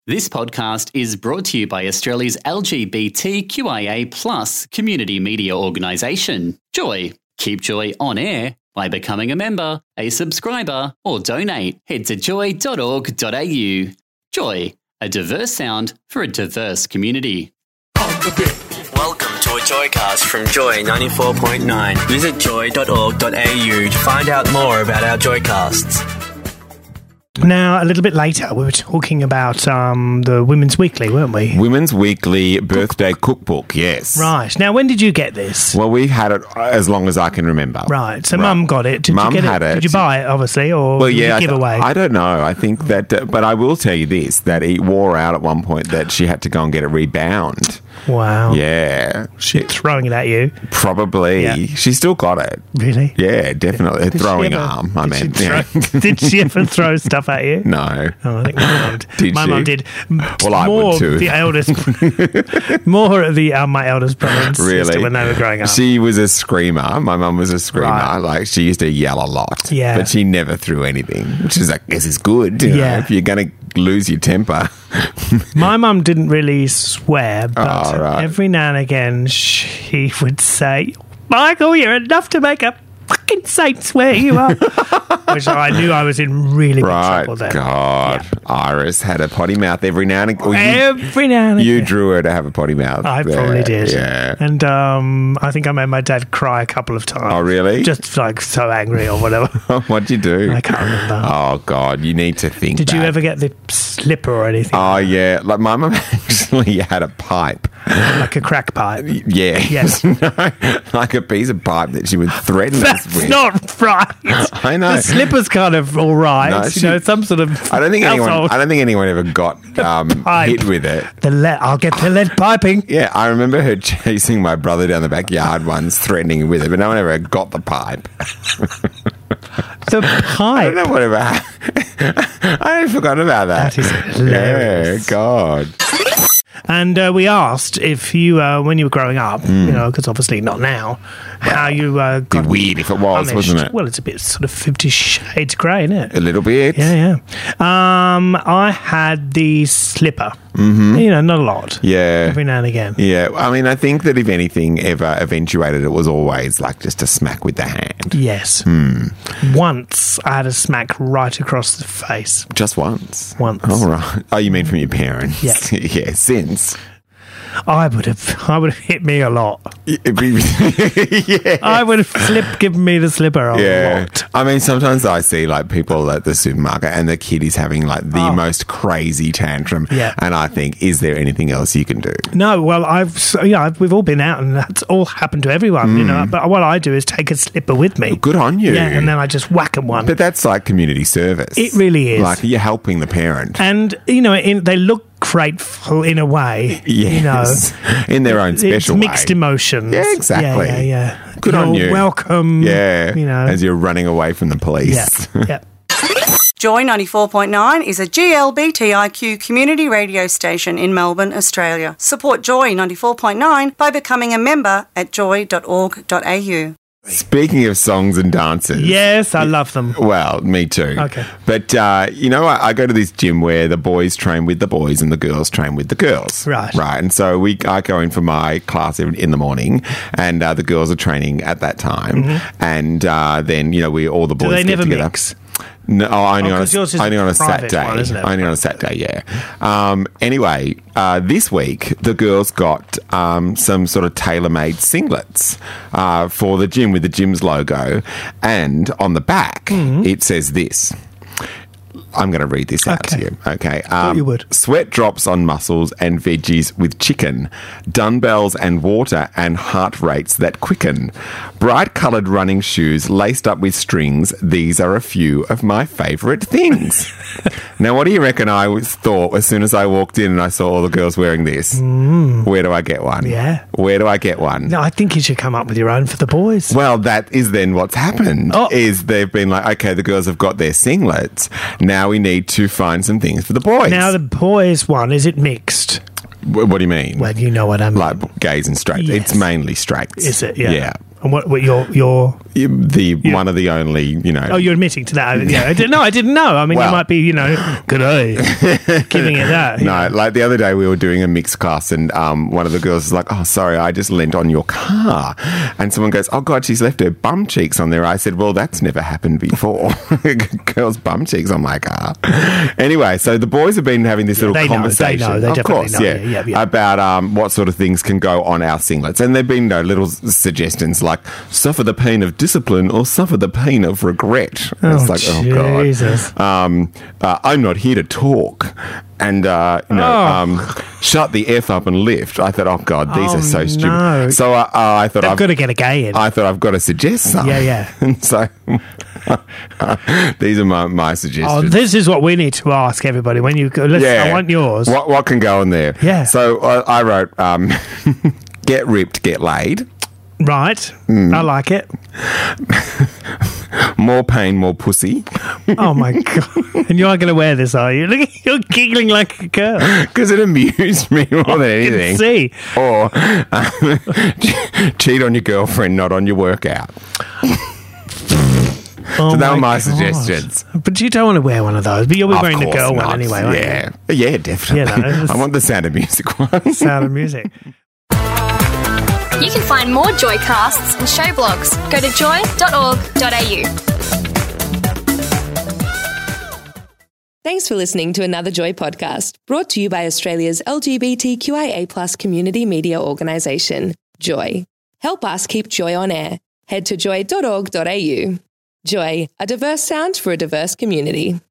This podcast is brought to you by Australia's LGBTQIA+ community media organisation, Joy. Keep Joy on air by becoming a member, a subscriber, or donate. Head to joy.org.au. Joy, a diverse sound for a diverse community. Welcome to a Joycast from Joy 94.9. Visit joy.org.au to find out more about our Joycasts. Now, a little bit later, we were talking about the Women's Weekly, weren't we? Women's Weekly birthday cookbook, yes. Right. Now, when did you get this? Well, we've had it as long as I can remember. Right. So Mum got it. Did Mum you get had it. Did you buy it, obviously, or did you give away? I don't know. I think that, but I will tell you this, that it wore out at one point that she had to go and get it rebound. Wow. Yeah. She's throwing it at you. Probably. Yeah. She still got it. Really? Yeah, definitely. Throwing arm, I meant. Did she ever throw stuff at you? No. Oh, I think my mum did. My mum did. Well, I would too. The eldest, more of the my eldest brother and sister when they were growing up. She was a screamer. My mum was a screamer. Right. Like, she used to yell a lot. Yeah. But she never threw anything, which is, I guess, is good. You know, if you're going to lose your temper. My mum didn't really swear, but right. every now and again she would say, "Michael, you're enough to make a fucking saint swear you are." Which I knew I was in really big trouble there. God. Yeah. Iris had a potty mouth every now and again. Every now and again. You drew her to have a potty mouth. I probably did. Yeah. And I think I made my dad cry a couple of times. Oh, really? Just like so angry or whatever. What'd you do? I can't remember. Oh, God. You need to think Did you ever get the slipper or anything? Oh, yeah. Like, my mum actually had a pipe. Like a crack pipe? Yeah. Yes. No, like a piece of pipe that she would threaten us with. That's not right. I know. The slipper's kind of all right. No, Some sort of I don't think household. anyone ever got hit with it. I'll get the lead piping. Yeah, I remember her chasing my brother down the backyard once, threatening with it, but no one ever got the pipe. The pipe? I don't know whatever happened. I had forgotten about that. That is hilarious. Yeah, God. And we asked if you, when you were growing up, you know, because obviously not now, how you got It'd be weird if it was, punished. wasn't it? Well, it's a bit sort of 50 Shades Grey, isn't it? A little bit. Yeah. I had the slipper. Mm-hmm. You know, not a lot. Yeah. Every now and again. Yeah. I mean, I think that if anything ever eventuated, it was always like just a smack with the hand. Yes. Once I had a smack right across the face. Just once? Once. All right. Oh, you mean from your parents? Yeah. Yeah, since. I would have hit me a lot. Yeah. I would have given me the slipper a lot. I mean, sometimes I see like people at the supermarket and the kid is having like the most crazy tantrum. Yeah. And I think, is there anything else you can do? No, well, we've all been out and that's all happened to everyone, you know. But what I do is take a slipper with me. Good on you. Yeah, and then I just whack them one. But that's like community service. It really is. Like, you're helping the parent. And, you know, they look grateful in a way. Yes. You know. In their own special it's mixed way. emotions. Yeah, exactly. Yeah. Good on you. Welcome. Yeah. You know. As you're running away from the police. Yeah. Joy 94.9 is a GLBTIQ community radio station in Melbourne, Australia. Support Joy 94.9 by becoming a member at joy.org.au. Speaking of songs and dances. Yes, I love them. Well, me too. Okay. But, you know, I go to this gym where the boys train with the boys and the girls train with the girls. Right. Right. And so I go in for my class in the morning and the girls are training at that time. Mm-hmm. And then, you know, all the boys Do they get never together. mix? No, only on a private Saturday. one, isn't it? Only on a Saturday, yeah. Anyway, this week the girls got some sort of tailor-made singlets for the gym with the gym's logo, and on the back it says this. I'm going to read this out to you. Okay. Thought you would. Sweat drops on muscles and veggies with chicken. Dumbbells and water and heart rates that quicken. Bright coloured running shoes laced up with strings. These are a few of my favourite things. Now, what do you reckon I thought as soon as I walked in and I saw all the girls wearing this? Where do I get one? Yeah. Where do I get one? No, I think you should come up with your own for the boys. Well, that is then what's happened, is they've been like, okay, the girls have got their singlets. Now we need to find some things for the boys. Now the boys one, is it mixed? What do you mean? Well, you know what I mean. Like gays and straights. Yes. It's mainly straights. Is it? Yeah. And what your one of the only, you know. Oh, you're admitting to that? Yeah, I didn't know. I mean, Well- you might be, you know, good day, giving it that. you No, know. like the other day we were doing a mixed class and one of the girls was like, oh, sorry, I just lent on your car. And someone goes, oh, God, she's left her bum cheeks on there. I said, well, that's never happened before. Girls' bum cheeks on my car. Anyway, so the boys have been having this little they know, conversation. they know, they of definitely course, know, yeah, yeah. about what sort of things can go on our singlets. And there have been little suggestions like suffer the pain of discipline or suffer the pain of regret. And it's like, Jesus. oh, God. I'm not here to talk. And, shut the F up and lift. I thought, oh, God, these are so stupid. no. So I thought They've got to get a gay in. I thought I've got to suggest some. Yeah. And so these are my suggestions. Oh, this is what we need to ask everybody when you go. I want yours. What can go in there? Yeah. So I wrote, get ripped, get laid. Right. I like it. More pain, more pussy. Oh, my God. And you are going to wear this, are you? Look, you're giggling like a girl. Because it amused me more than anything. See. Or cheat on your girlfriend, not on your workout. Oh So they were my God. suggestions. But you don't want to wear one of those. But you'll be Of wearing the course girl one not. anyway, won't Yeah. Yeah, definitely. You know, it's- I want the Sound of Music one. Sound of Music. You can find more Joycasts and show blogs. Go to joy.org.au. Thanks for listening to another Joy podcast, brought to you by Australia's LGBTQIA+ community media organisation, Joy. Help us keep Joy on air. Head to joy.org.au. Joy, a diverse sound for a diverse community.